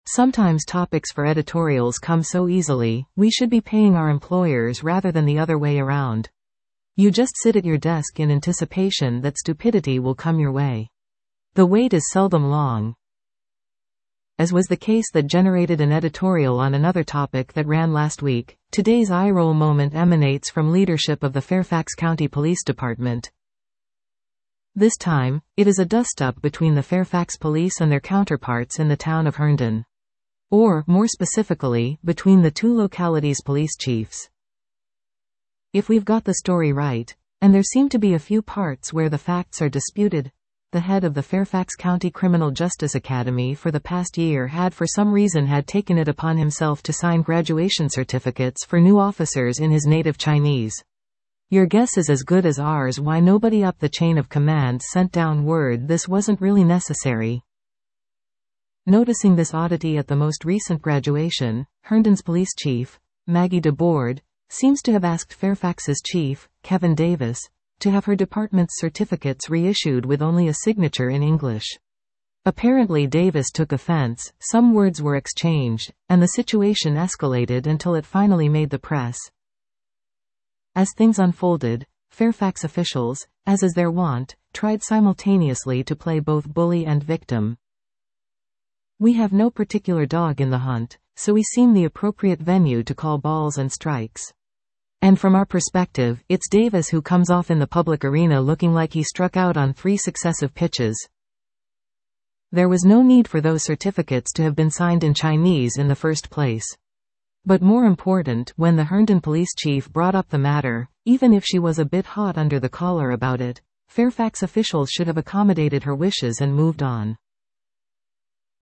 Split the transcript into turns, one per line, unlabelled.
Sometimes topics for editorials come so easily, we should be paying our employers rather than the other way around. You just sit at your desk in anticipation that stupidity will come your way. The wait is seldom long, as was the case that generated an editorial on another topic that ran last week. Today's eye-roll moment emanates from leadership of the Fairfax County Police Department. This time, it is a dust-up between the Fairfax Police and their counterparts in the town of Herndon. Or, more specifically, between the two localities' police chiefs. If we've got the story right, and there seem to be a few parts where the facts are disputed, the head of the Fairfax County Criminal Justice Academy for the past year had for some reason had taken it upon himself to sign graduation certificates for new officers in his native Chinese. Your guess is as good as ours why nobody up the chain of command sent down word this wasn't really necessary. Noticing this oddity at the most recent graduation, Herndon's police chief, Maggie DeBoard, seems to have asked Fairfax's chief, Kevin Davis, to have her department's certificates reissued with only a signature in English. Apparently Davis took offense, some words were exchanged, and the situation escalated until it finally made the press. As things unfolded, Fairfax officials, as is their wont, tried simultaneously to play both bully and victim. We have no particular dog in the hunt, so we seem the appropriate venue to call balls and strikes. And from our perspective, it's Davis who comes off in the public arena looking like he struck out on 3 successive pitches. There was no need for those certificates to have been signed in Chinese in the first place. But more important, when the Herndon police chief brought up the matter, even if she was a bit hot under the collar about it, Fairfax officials should have accommodated her wishes and moved on.